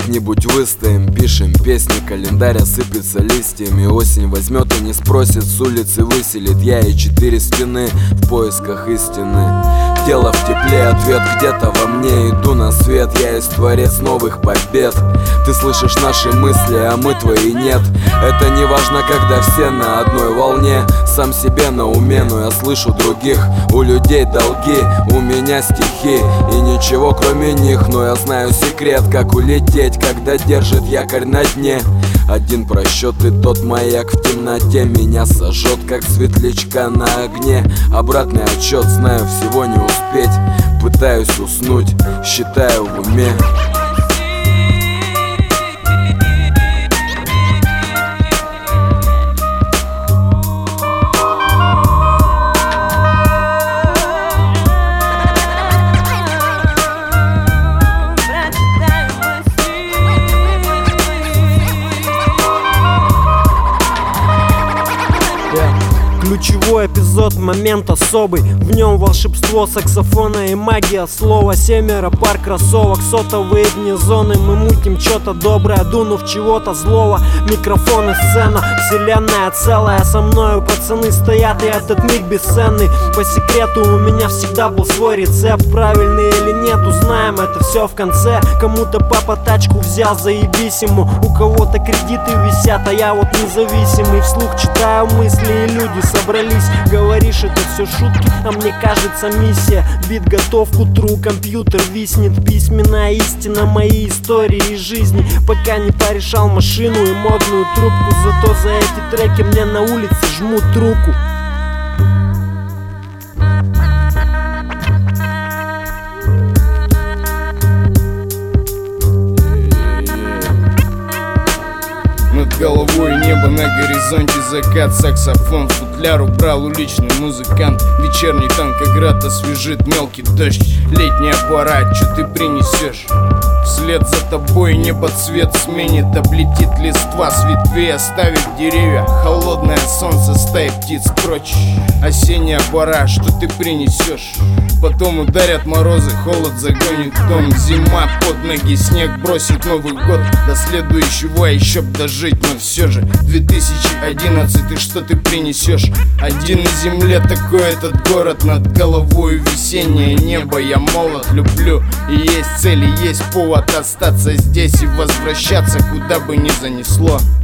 как-нибудь выстоим. Пишем песни, календарь осыпется листьями. Осень возьмет и не спросит, с улицы выселит. Я и 4 стены в поисках истины. Дело в тепле, ответ где-то во мне. Иду на свет, я есть творец новых побед. Ты слышишь наши мысли, а мы твои нет. Это не важно, когда все на одной волне. Сам себе на уме, но я слышу других. У людей долги, у меня стихи. И ничего кроме них, но я знаю секрет, как улететь, когда держит якорь на дне. Один просчет и тот маяк в темноте меня сожжет, как светлячка на огне. Обратный отчет, знаю, всего не успеть. Пытаюсь уснуть, считаю в уме. Ключевой эпизод, момент особый. В нем волшебство саксофона и магия слова. 7 пар кроссовок, сотовые вне зоны. Мы мутим что-то доброе, дунув чего-то злого. Микрофон и сцена, вселенная целая. Со мною пацаны стоят, и этот миг бесценный. По секрету у меня всегда был свой рецепт. Правильный или нет, узнаем это все в конце. Кому-то папа тачку взял, заебись ему. У кого-то кредиты висят, а я вот независимый. Вслух читаю мысли, и люди собрались. Говоришь, это все шутки, а мне кажется миссия. Бит готов к утру, компьютер виснет. Письменная истина моей истории и жизни. Пока не порешал машину и модную трубку. Зато за эти треки мне на улице жмут руку. Над головой небо, на горизонте закат. Саксофон, футляр убрал уличный музыкант. Вечерний Танкоград освежит мелкий дождь. Летняя пора, чё ты принесешь? Вслед за тобой небо цвет сменит. Облетит листва с ветвей, оставит деревья. Холодное солнце, стаи птиц прочь. Осенняя пора, что ты принесешь? Потом ударят морозы, холод загонит дом. Зима под ноги, снег бросит Новый год. До следующего еще б дожить, но все же 2011, и что ты принесешь? Один на земле такой этот город. Над головой весеннее небо. Я молод, люблю, и есть цель, и есть повод остаться здесь и возвращаться, куда бы ни занесло.